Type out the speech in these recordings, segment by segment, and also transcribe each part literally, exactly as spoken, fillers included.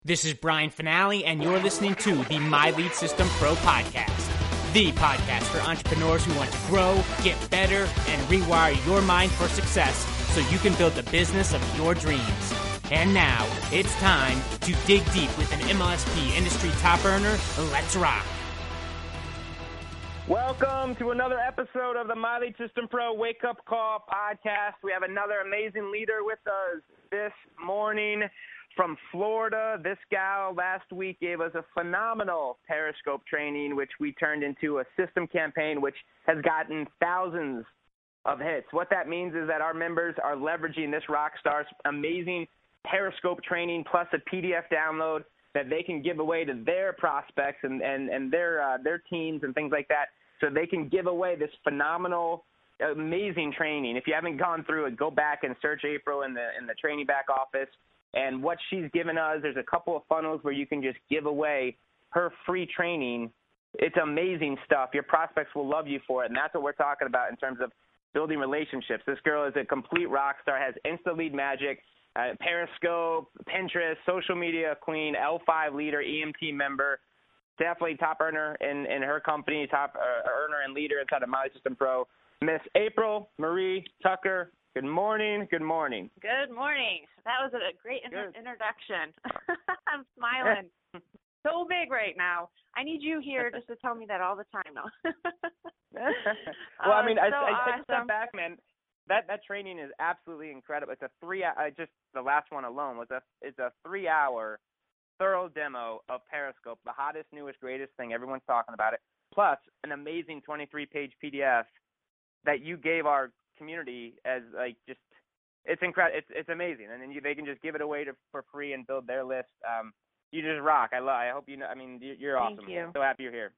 This is Brian Finale, and you're listening to the My Lead System Pro podcast, the podcast for entrepreneurs who want to grow, get better, and rewire your mind for success so you can build the business of your dreams. And now, it's time to dig deep with an M L S P industry top earner. Let's rock. Welcome to another episode of the My Lead System Pro Wake Up Call podcast. We have another amazing leader with us this morning from Florida. This gal last week gave us a phenomenal Periscope training, which we turned into a system campaign, which has gotten thousands of hits. What that means is that our members are leveraging this rock star's amazing Periscope training plus a P D F download that they can give away to their prospects and, and, and their uh, their teams and things like that, so they can give away this phenomenal, amazing training. If you haven't gone through it, go back and search April in the in the training back office. And what she's given us, there's a couple of funnels where you can just give away her free training. It's amazing stuff. Your prospects will love you for it, and that's what we're talking about in terms of building relationships. This girl is a complete rock star, has Insta Lead Magic, uh, Periscope, Pinterest, social media queen, L five leader, E M T member, definitely top earner in, in her company, top uh, earner and leader inside of My Lead System Pro, Miss April Marie Tucker. Good morning. Good morning. Good morning. That was a great in- introduction. I'm smiling. So big right now. I need you here just to tell me that all the time. No. Well, I mean, oh, I, so I take awesome. a step back, man. That that training is absolutely incredible. It's a three. I just the last one alone was a it's a three hour thorough demo of Periscope, the hottest, newest, greatest thing. Everyone's talking about it. Plus an amazing twenty-three page P D F that you gave our community as like just it's incredible. It's it's amazing, and then you, they can just give it away to, for free and build their list. Um, you just rock. I love. I hope you know. I mean, you're Thank awesome. you. I'm so happy you're here.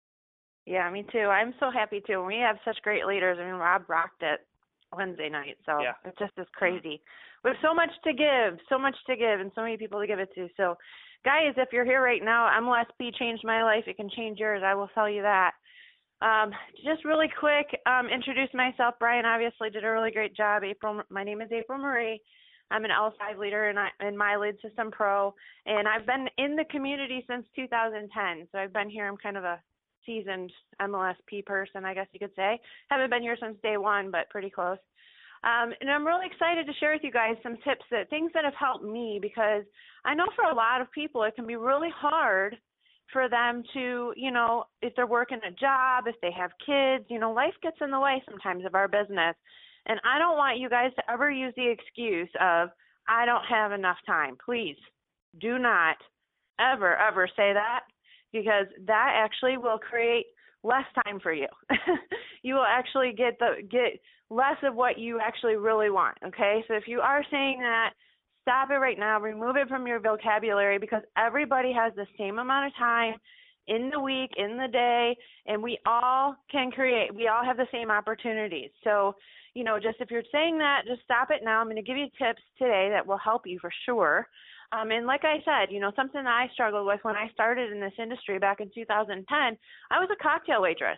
Yeah, me too. I'm so happy too. We have such great leaders. I mean, Rob rocked it Wednesday night, so yeah. it just is crazy. We have so much to give, so much to give, and so many people to give it to. So, guys, if you're here right now, M L S P changed my life. It can change yours. I will tell you that. Um, just really quick, um, introduce myself. Brian obviously did a really great job. April, my name is April Marie. I'm an L five leader in, in My Lead System Pro, and I've been in the community since two thousand ten. So I've been here. I'm kind of a seasoned M L S P person, I guess you could say. Haven't been here since day one, but pretty close. Um, and I'm really excited to share with you guys some tips, that things that have helped me, because I know for a lot of people it can be really hard for them to, you know, if they're working a job, if they have kids, you know, life gets in the way sometimes of our business. And I don't want you guys to ever use the excuse of, I don't have enough time. Please do not ever, ever say that, because that actually will create less time for you. You will actually get the get less of what you actually really want, okay? So if you are saying that, stop it right now. Remove it from your vocabulary, because everybody has the same amount of time in the week, in the day, and we all can create. We all have the same opportunities. So, you know, just if you're saying that, just stop it now. I'm going to give you tips today that will help you for sure. Um, and like I said, you know, something that I struggled with when I started in this industry back in two thousand ten, I was a cocktail waitress.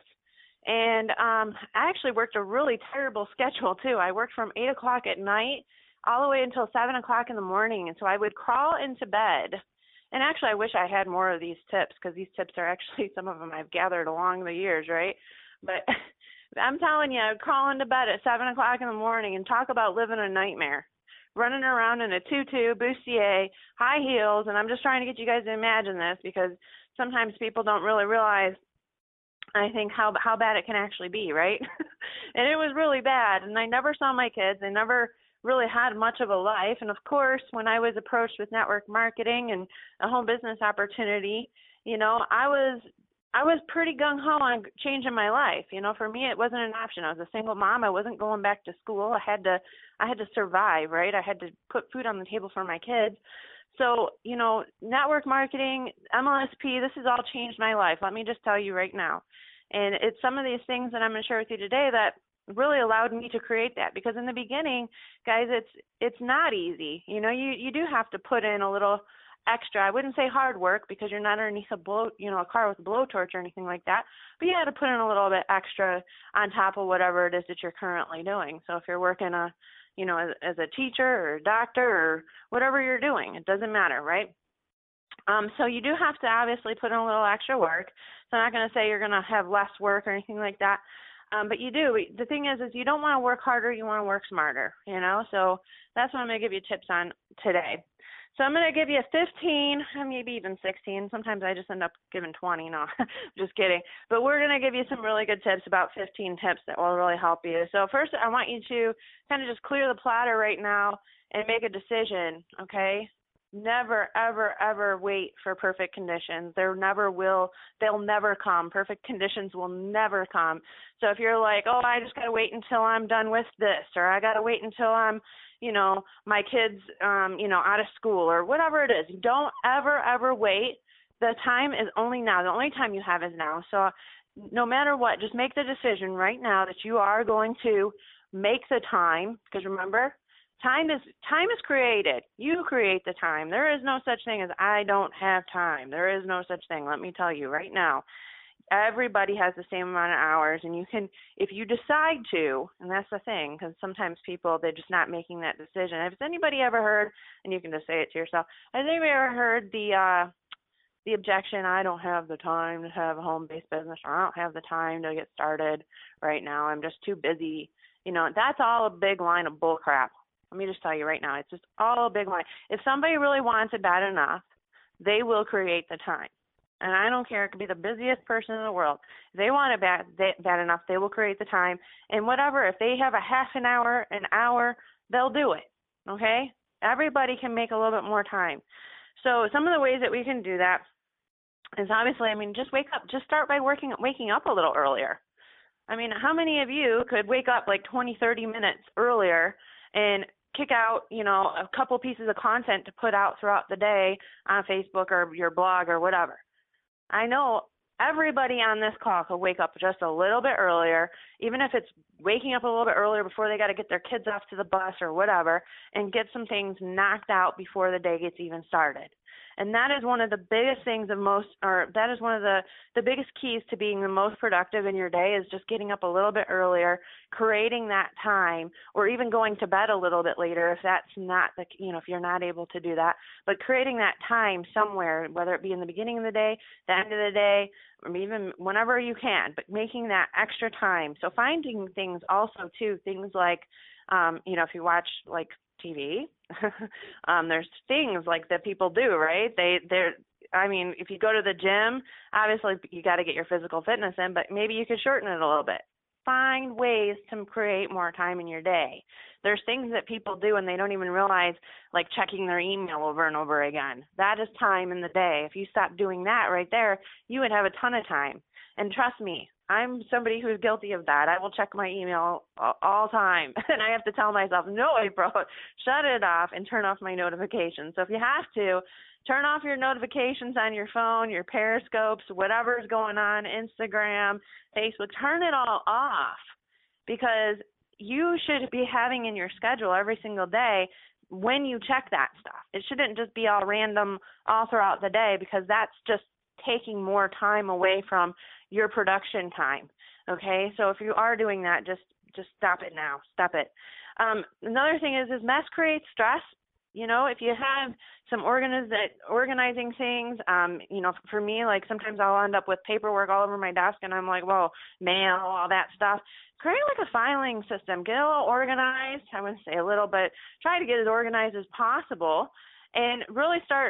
And um, I actually worked a really terrible schedule, too. I worked from eight o'clock at night all the way until seven o'clock in the morning. And so I would crawl into bed. And actually, I wish I had more of these tips, because these tips are actually some of them I've gathered along the years, right? But I'm telling you, I'd crawl into bed at seven o'clock in the morning and talk about living a nightmare, running around in a tutu, bustier, high heels. And I'm just trying to get you guys to imagine this, because sometimes people don't really realize, I think, how how bad it can actually be, right? And it was really bad. And I never saw my kids. I never really had much of a life. And of course, when I was approached with network marketing and a home business opportunity, you know, I was I was pretty gung-ho on changing my life. You know, for me, it wasn't an option. I was a single mom. I wasn't going back to school. I had to I had to survive, right? I had to put food on the table for my kids. So, you know, network marketing, M L S P, this has all changed my life. Let me just tell you right now. And it's some of these things that I'm going to share with you today that really allowed me to create that, because in the beginning, guys, it's it's not easy. You know, you, you do have to put in a little extra. I wouldn't say hard work, because you're not underneath a blow, you know, a car with a blowtorch or anything like that. But you got to put in a little bit extra on top of whatever it is that you're currently doing. So if you're working a, you know, as, as a teacher or a doctor or whatever you're doing, it doesn't matter, right? Um, so you do have to obviously put in a little extra work. So I'm not going to say you're going to have less work or anything like that. Um, but you do. The thing is, is you don't want to work harder. You want to work smarter, you know? So that's what I'm going to give you tips on today. So I'm going to give you fifteen, maybe even sixteen. Sometimes I just end up giving twenty. No, just kidding. But we're going to give you some really good tips, about fifteen tips that will really help you. So first, I want you to kind of just clear the platter right now and make a decision, okay? Never, ever, ever wait for perfect conditions. There never will, they'll never come. Perfect conditions will never come. So if you're like, oh, I just got to wait until I'm done with this, or I got to wait until I'm, you know, my kids, um, you know, out of school, or whatever it is, don't ever, ever wait. The time is only now. The only time you have is now. So no matter what, just make the decision right now that you are going to make the time, because remember, Time is time is created. You create the time. There is no such thing as I don't have time. There is no such thing. Let me tell you right now. Everybody has the same amount of hours, and you can, if you decide to, and that's the thing, because sometimes people, they're just not making that decision. Has anybody ever heard, and you can just say it to yourself, has anybody ever heard the uh, the objection, I don't have the time to have a home-based business, or I don't have the time to get started right now. I'm just too busy. You know, that's all a big line of bull crap. Let me just tell you right now, it's just all a big line. If somebody really wants it bad enough, they will create the time. And I don't care, it could be the busiest person in the world. If they want it bad, they, bad enough, they will create the time. And whatever, if they have a half an hour, an hour, they'll do it, okay? Everybody can make a little bit more time. So some of the ways that we can do that is obviously, I mean, just wake up, just start by working, waking up a little earlier. I mean, how many of you could wake up like twenty, thirty minutes earlier and kick out, you know, a couple pieces of content to put out throughout the day on Facebook or your blog or whatever? I know everybody on this call could wake up just a little bit earlier, even if it's waking up a little bit earlier before they got to get their kids off to the bus or whatever, and get some things knocked out before the day gets even started. And that is one of the biggest things of most, or that is one of the, the biggest keys to being the most productive in your day, is just getting up a little bit earlier, creating that time, or even going to bed a little bit later if that's not the, you know, if you're not able to do that, but creating that time somewhere, whether it be in the beginning of the day, the end of the day, or even whenever you can, but making that extra time. So finding things also too, things like, um, you know, if you watch like T V, um, there's things like that people do, right? They, they're, I mean, if you go to the gym, obviously you got to get your physical fitness in, but maybe you could shorten it a little bit. Find ways to create more time in your day. There's things that people do and they don't even realize, like checking their email over and over again. That is time in the day. If you stop doing that right there, you would have a ton of time. And trust me, I'm somebody who's guilty of that. I will check my email all time, and I have to tell myself, no, April, shut it off and turn off my notifications. So if you have to, turn off your notifications on your phone, your Periscopes, whatever's going on, Instagram, Facebook, turn it all off, because you should be having in your schedule every single day when you check that stuff. It shouldn't just be all random all throughout the day, because that's just taking more time away from your production time. Okay, so if you are doing that, just just stop it now. Stop it. Um, another thing is, is mess creates stress. You know, if you have some organiz- organizing things, um, you know, for me, like sometimes I'll end up with paperwork all over my desk, and I'm like, whoa, mail, all that stuff. Create like a filing system. Get a little organized. I wouldn't say a little, but try to get as organized as possible, and really start,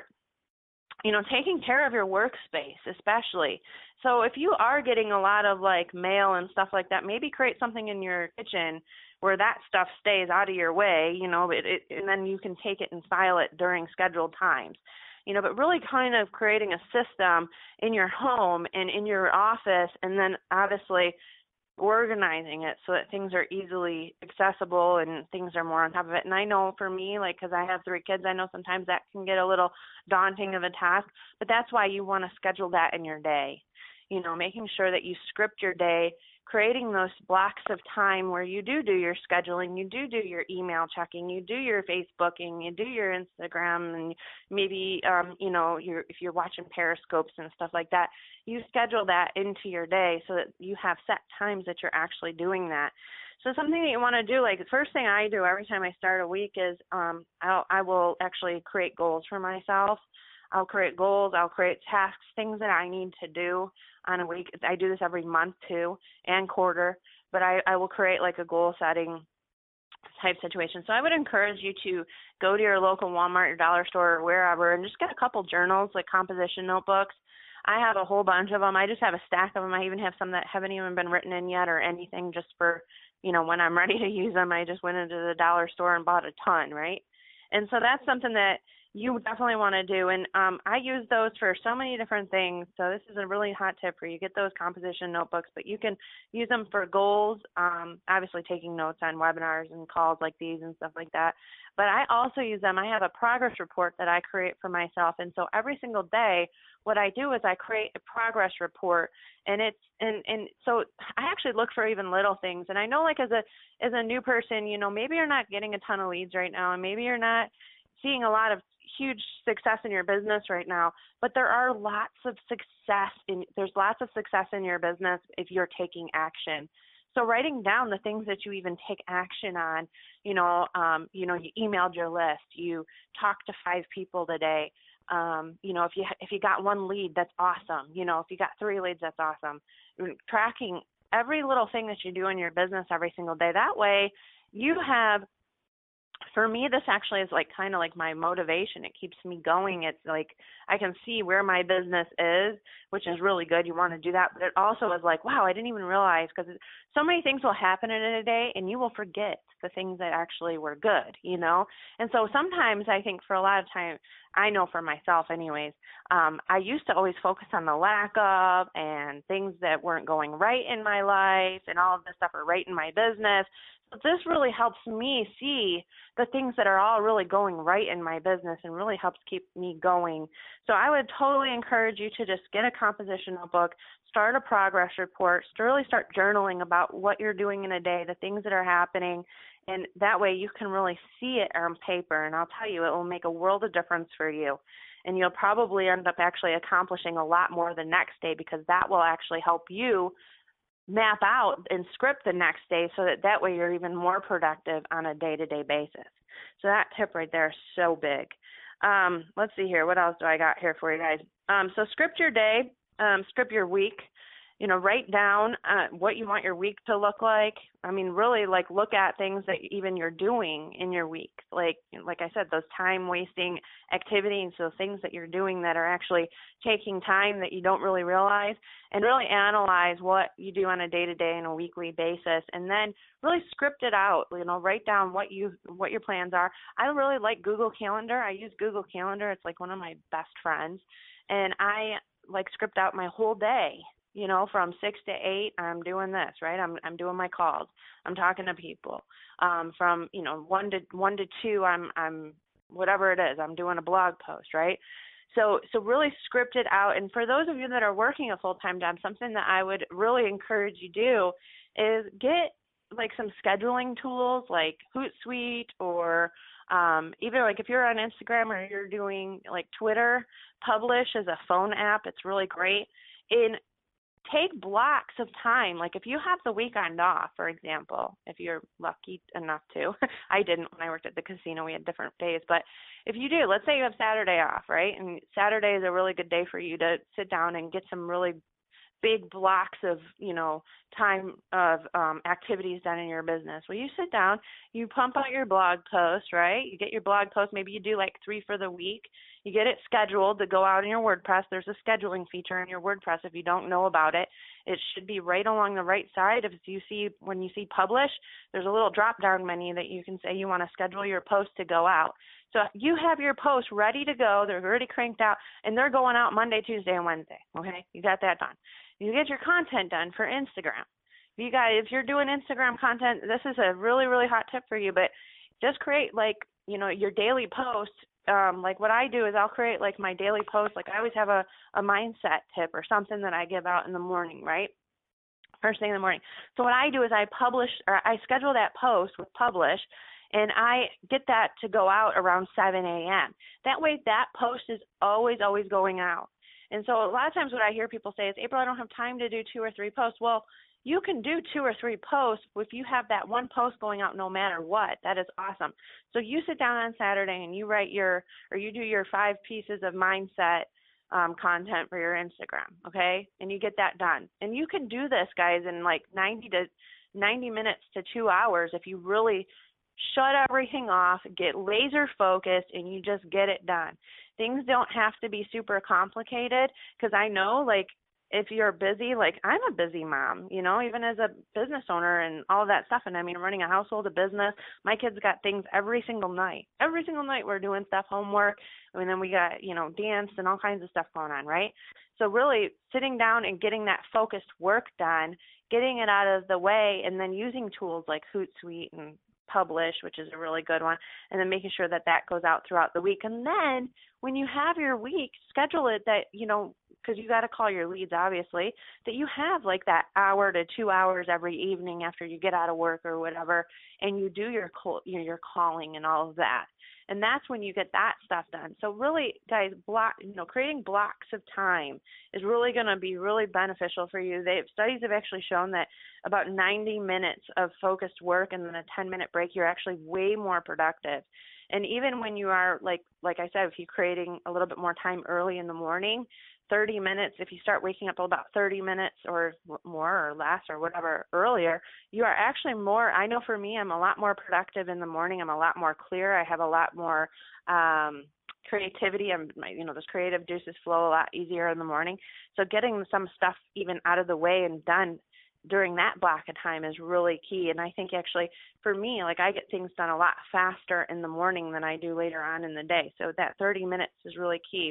you know, taking care of your workspace, especially. So if you are getting a lot of like mail and stuff like that, maybe create something in your kitchen where that stuff stays out of your way, you know, it, it, and then you can take it and file it during scheduled times. You know, but really kind of creating a system in your home and in your office, and then obviously organizing it so that things are easily accessible and things are more on top of it. And I know for me, like, because I have three kids, I know sometimes that can get a little daunting of a task, but that's why you want to schedule that in your day. You know, making sure that you script your day, creating those blocks of time where you do do your scheduling, you do do your email checking, you do your Facebooking, you do your Instagram, and maybe, um, you know, you're, if you're watching Periscopes and stuff like that, you schedule that into your day so that you have set times that you're actually doing that. So something that you want to do, like the first thing I do every time I start a week is um, I'll, I will actually create goals for myself. I'll create goals. I'll create tasks, things that I need to do on a week. I do this every month too, and quarter, but I, I will create like a goal setting type situation. So I would encourage you to go to your local Walmart, your dollar store, or wherever, and just get a couple journals, like composition notebooks. I have a whole bunch of them. I just have a stack of them. I even have some that haven't even been written in yet or anything, just for, you know, when I'm ready to use them. I just went into the dollar store and bought a ton, right? And so that's something that you definitely want to do. And um, I use those for so many different things. So this is a really hot tip for you. Get those composition notebooks, but you can use them for goals, um, obviously taking notes on webinars and calls like these and stuff like that. But I also use them. I have a progress report that I create for myself. And so every single day, what I do is I create a progress report, and it's and and so I actually look for even little things. And I know, like, as a as a new person, you know, maybe you're not getting a ton of leads right now, and maybe you're not seeing a lot of huge success in your business right now, but there are lots of success in there's lots of success in your business if you're taking action. So writing down the things that you even take action on, you know, um, you know, you emailed your list, you talked to five people today. Um, you know, if you if you got one lead, that's awesome. You know, if you got three leads, that's awesome. Tracking every little thing that you do in your business every single day. That way, you have. For me, this actually is like kind of like my motivation. It keeps me going. It's like I can see where my business is, which is really good. You want to do that. But it also is like, wow, I didn't even realize, because so many things will happen in a day and you will forget the things that actually were good, you know? And so sometimes I think for a lot of time, I know for myself anyways, um, I used to always focus on the lack of and things that weren't going right in my life and all of this stuff are right in my business. But this really helps me see the things that are all really going right in my business and really helps keep me going. So I would totally encourage you to just get a composition notebook, start a progress report, really start journaling about what you're doing in a day, the things that are happening, and that way you can really see it on paper. And I'll tell you, it will make a world of difference for you. And you'll probably end up actually accomplishing a lot more the next day, because that will actually help you map out and script the next day so that that way you're even more productive on a day-to-day basis. So that tip right there is so big. Um, let's see here. What else do I got here for you guys? Um, so script your day, um, script your week. You know, write down uh, what you want your week to look like. I mean, really, like, look at things that even you're doing in your week. Like, like I said, those time-wasting activities, those things that you're doing that are actually taking time that you don't really realize, and really analyze what you do on a day-to-day and a weekly basis, and then really script it out. You know, write down what you what your plans are. I really like Google Calendar. I use Google Calendar. It's like one of my best friends, and I like script out my whole day. You know, from six to eight, I'm doing this, right? I'm I'm doing my calls. I'm talking to people. Um, from you know one to one to two, I'm I'm whatever it is. I'm doing a blog post, right? So so really script it out. And for those of you that are working a full time job, something that I would really encourage you do is get like some scheduling tools like Hootsuite, or um, either like if you're on Instagram or you're doing like Twitter, Publish is a phone app. It's really great. In Take blocks of time. Like if you have the weekend off, for example, if you're lucky enough to, I didn't when I worked at the casino, we had different days, but if you do, let's say you have Saturday off, right? And Saturday is a really good day for you to sit down and get some really big blocks of, you know, time of um, activities done in your business. Well, you sit down, you pump out your blog post, right? You get your blog post. Maybe you do like three for the week. You get it scheduled to go out in your WordPress. There's a scheduling feature in your WordPress. If you don't know about it, it should be right along the right side. If you see, when you see publish, there's a little drop-down menu that you can say you want to schedule your post to go out. So you have your posts ready to go. They're already cranked out, and they're going out Monday, Tuesday, and Wednesday. Okay, you got that done. You get your content done for Instagram. You guys, if you're doing Instagram content, this is a really, really hot tip for you. But just create like, you know, your daily post. Um, like what I do is I'll create like my daily post. Like I always have a, a mindset tip or something that I give out in the morning, right? First thing in the morning. So what I do is I publish, or I schedule that post with Publish, and I get that to go out around seven a.m. That way that post is always, always going out. And so a lot of times what I hear people say is, April, I don't have time to do two or three posts. Well, you can do two or three posts if you have that one post going out no matter what. That is awesome. So you sit down on Saturday and you write your, or you do your five pieces of mindset um, content for your Instagram, okay? And you get that done. And you can do this, guys, in like ninety to ninety minutes to two hours if you really shut everything off, get laser focused, and you just get it done. Things don't have to be super complicated, because I know, like, if you're busy, like I'm a busy mom, you know, even as a business owner and all that stuff. And I mean, running a household, a business, my kids got things every single night. Every single night we're doing stuff, homework, and then we got, you know, dance and all kinds of stuff going on, right? So really sitting down and getting that focused work done, getting it out of the way, and then using tools like Hootsuite and Publish, which is a really good one, and then making sure that that goes out throughout the week. And then when you have your week, schedule it that, you know, because you got to call your leads, obviously, that you have like that hour to two hours every evening after you get out of work or whatever, and you do your call, you know, your calling and all of that. And that's when you get that stuff done. So really, guys, block, you know, creating blocks of time is really going to be really beneficial for you. They studies have actually shown that about ninety minutes of focused work and then a ten minute break, you're actually way more productive. And even when you are, like like I said, if you're creating a little bit more time early in the morning, thirty minutes, if you start waking up about thirty minutes or more or less or whatever earlier, you are actually more, I know for me, I'm a lot more productive in the morning. I'm a lot more clear. I have a lot more um, creativity. I'm, you know, those creative juices flow a lot easier in the morning. So getting some stuff even out of the way and done during that block of time is really key. And I think actually for me, like I get things done a lot faster in the morning than I do later on in the day. So that thirty minutes is really key.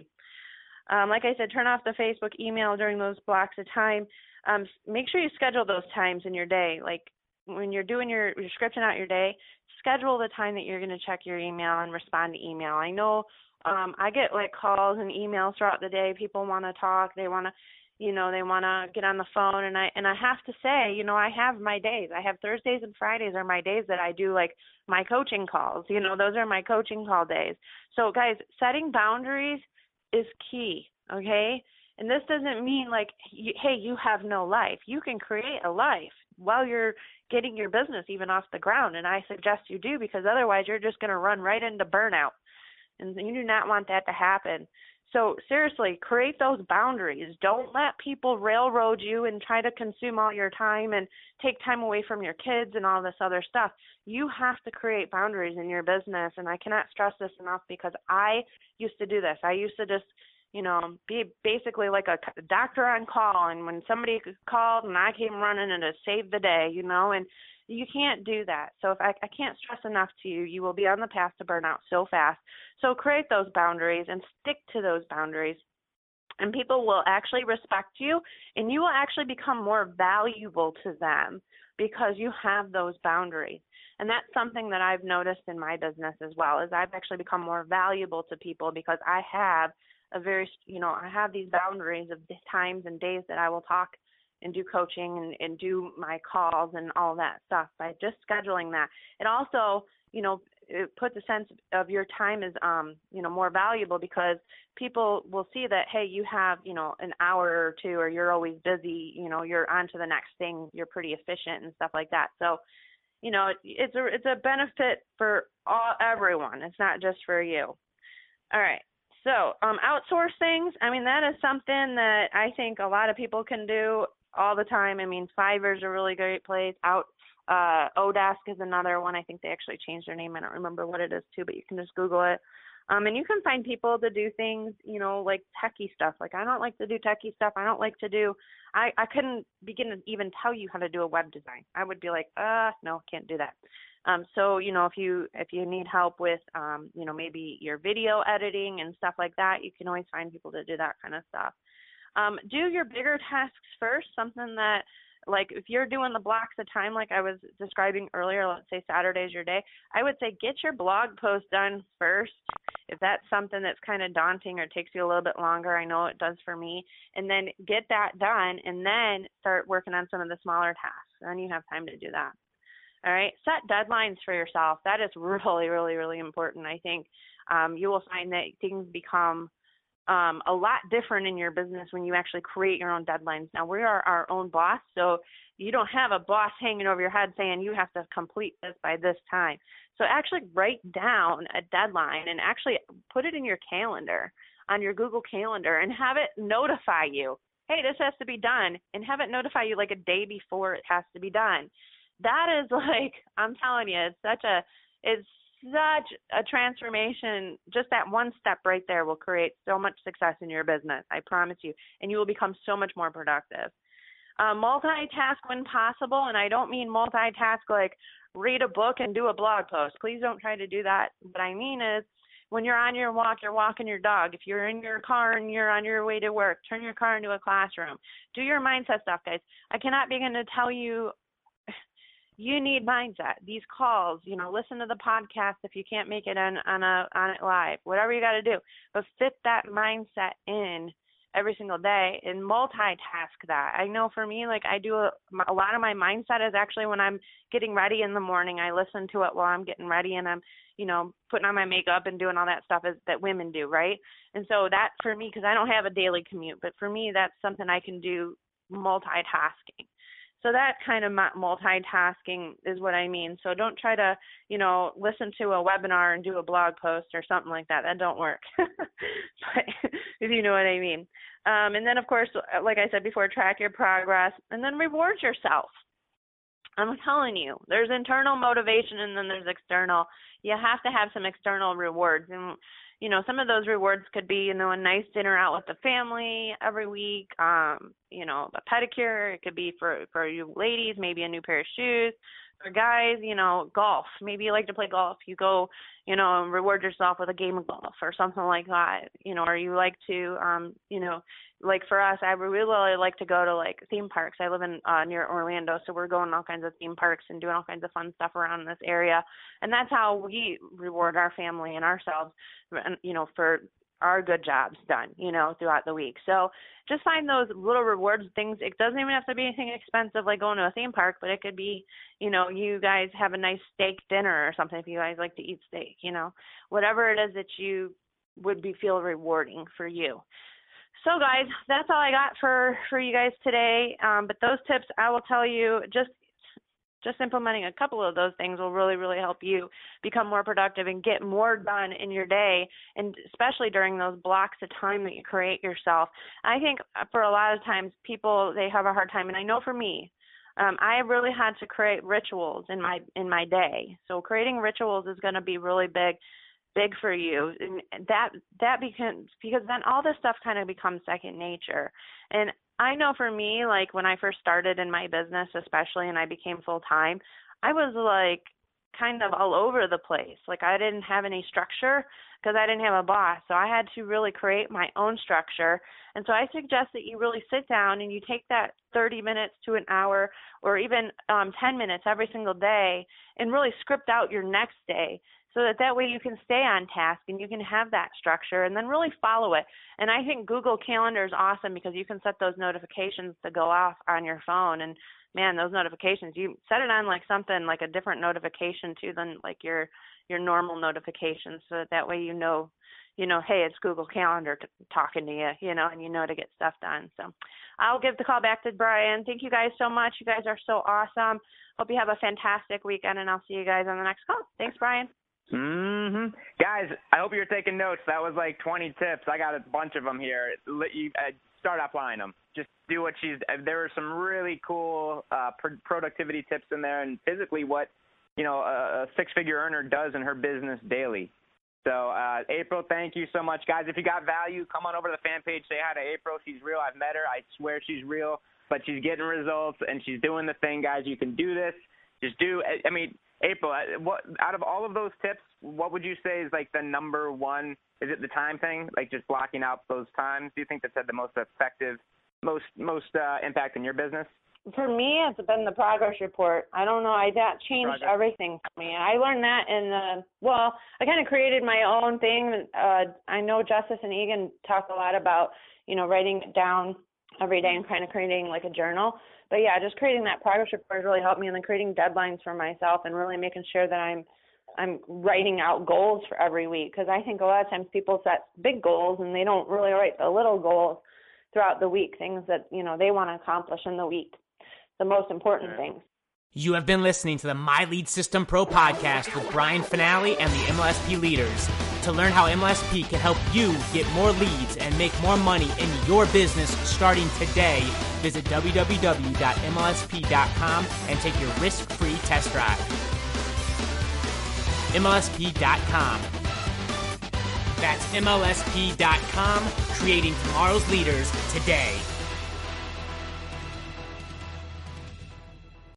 Um, like I said, turn off the Facebook email during those blocks of time. Um, make sure you schedule those times in your day. Like when you're doing your, you're scripting out your day, schedule the time that you're going to check your email and respond to email. I know um, I get like calls and emails throughout the day. People want to talk. They want to, you know, they want to get on the phone. And I, and I have to say, you know, I have my days. I have Thursdays and Fridays are my days that I do like my coaching calls. You know, those are my coaching call days. So guys, setting boundaries is key, okay? And this doesn't mean like, you, hey, you have no life. You can create a life while you're getting your business even off the ground, and I suggest you do, because otherwise you're just going to run right into burnout, and you do not want that to happen. So seriously, create those boundaries. Don't let people railroad you and try to consume all your time and take time away from your kids and all this other stuff. You have to create boundaries in your business, and I cannot stress this enough, because I used to do this. I used to just, you know, be basically like a doctor on call, and when somebody called and I came running and to save the day, you know, and you can't do that. So if I, I can't stress enough to you, you will be on the path to burnout so fast. So create those boundaries and stick to those boundaries, and people will actually respect you, and you will actually become more valuable to them because you have those boundaries. And that's something that I've noticed in my business as well, is I've actually become more valuable to people because I have a very, you know, I have these boundaries of the times and days that I will talk and do coaching and, and do my calls and all that stuff by just scheduling that. It also, you know, it puts a sense of your time is, um, you know, more valuable, because people will see that, hey, you have, you know, an hour or two, or you're always busy, you know, you're on to the next thing, you're pretty efficient and stuff like that. So, you know, it, it's a it's a benefit for all everyone. It's not just for you. All right. So um, outsource things. I mean, that is something that I think a lot of people can do all the time. I mean, Fiverr's a really great place. Out uh, Odesk is another one. I think they actually changed their name. I don't remember what it is too, but you can just Google it. Um, and you can find people to do things, you know, like techie stuff. Like I don't like to do techie stuff. I don't like to do, I, I couldn't begin to even tell you how to do a web design. I would be like, uh, no, can't do that. Um, so, you know, if you if you need help with, um, you know, maybe your video editing and stuff like that, you can always find people to do that kind of stuff. Um, do your bigger tasks first, something that, like if you're doing the blocks of time like I was describing earlier, let's say Saturday's your day, I would say get your blog post done first. If that's something that's kind of daunting or takes you a little bit longer, I know it does for me, and then get that done and then start working on some of the smaller tasks. Then you have time to do that. All right, set deadlines for yourself. That is really, really, really important. I think um, you will find that things become um, a lot different in your business when you actually create your own deadlines. Now, we are our own boss, so you don't have a boss hanging over your head saying you have to complete this by this time. So actually write down a deadline and actually put it in your calendar, on your Google Calendar, and have it notify you, hey, this has to be done, and have it notify you like a day before it has to be done. That is like, I'm telling you, it's such a, it's such a transformation. Just that one step right there will create so much success in your business, I promise you, and you will become so much more productive. Uh, multitask when possible, and I don't mean multitask like read a book and do a blog post. Please don't try to do that. What I mean is when you're on your walk, you're walking your dog. If you're in your car and you're on your way to work, turn your car into a classroom. Do your mindset stuff, guys. I cannot begin to tell you, you need mindset. These calls, you know, listen to the podcast if you can't make it on, on, a, on it live, whatever you got to do. But fit that mindset in every single day and multitask that. I know for me, like I do a, a lot of my mindset is actually when I'm getting ready in the morning. I listen to it while I'm getting ready and I'm, you know, putting on my makeup and doing all that stuff is, that women do, right? And so that for me, because I don't have a daily commute, but for me, that's something I can do multitasking. So that kind of multitasking is what I mean. So don't try to, you know, listen to a webinar and do a blog post or something like that. That don't work. But if you know what I mean. Um, and then, of course, like I said before, track your progress and then reward yourself. I'm telling you, there's internal motivation and then there's external. You have to have some external rewards. And, you know, some of those rewards could be, you know, a nice dinner out with the family every week, um, you know, a pedicure. It could be for, for you ladies, maybe a new pair of shoes. For guys, you know, golf. Maybe you like to play golf. You go, you know, and reward yourself with a game of golf or something like that, you know, or you like to, um, you know, like for us, I really like to go to like theme parks. I live in uh, near Orlando, so we're going to all kinds of theme parks and doing all kinds of fun stuff around this area. And that's how we reward our family and ourselves, you know, for our good jobs done, you know, throughout the week. So just find those little rewards things. It doesn't even have to be anything expensive like going to a theme park, but it could be, you know, you guys have a nice steak dinner or something if you guys like to eat steak, you know, whatever it is that you would be feel rewarding for you. So guys, that's all I got for, for you guys today. Um, but those tips, I will tell you, just Just implementing a couple of those things will really, really help you become more productive and get more done in your day, and especially during those blocks of time that you create yourself. I think for a lot of times people, they have a hard time, and I know for me, um, I really had to create rituals in my in my day. So creating rituals is going to be really big, big for you. And that that becomes, because then all this stuff kind of becomes second nature. And I know for me, like when I first started in my business, especially, and I became full-time, I was like kind of all over the place. Like I didn't have any structure because I didn't have a boss. So I had to really create my own structure. And so I suggest that you really sit down and you take that thirty minutes to an hour or even um, ten minutes every single day and really script out your next day, so that that way you can stay on task and you can have that structure and then really follow it. And I think Google Calendar is awesome because you can set those notifications to go off on your phone. And man, those notifications, you set it on like something like a different notification too than like your your normal notifications, so that that way you know, you know, hey, it's Google Calendar t- talking to you, you know, and you know to get stuff done. So I'll give the call back to Brian. Thank you guys so much. You guys are so awesome. Hope you have a fantastic weekend, and I'll see you guys on the next call. Thanks, Brian. Mm-hmm. Guys, I hope you're taking notes. That was like twenty tips. I got a bunch of them here. Let you uh, start applying them. Just do what she's. Uh, there were some really cool uh, pr- productivity tips in there, and physically what you know a, a six-figure earner does in her business daily. So, uh, April, thank you so much, guys. If you got value, come on over to the fan page. Say hi to April. She's real. I've met her. I swear she's real. But she's getting results and she's doing the thing, guys. You can do this. Just do. I mean. April, what out of all of those tips, what would you say is like the number one? Is it the time thing, like just blocking out those times? Do you think that's had the most effective, most most uh, impact in your business? For me, it's been the progress report. I don't know. I that changed progress. Everything for me. I learned that in the well. I kind of created my own thing. Uh, I know Justice and Egan talk a lot about you know writing it down every day and kind of creating like a journal. But yeah, just creating that progress report really helped me, and then creating deadlines for myself and really making sure that I'm I'm writing out goals for every week, because I think a lot of times people set big goals and they don't really write the little goals throughout the week, things that, you know, they want to accomplish in the week, the most important Right. things. You have been listening to the My Lead System Pro podcast with Brian Finale and the M L S P leaders. To learn how M L S P can help you get more leads and make more money in your business starting today, visit w w w dot m l s p dot com and take your risk-free test drive. M L S P dot com. That's M L S P dot com, creating tomorrow's leaders today.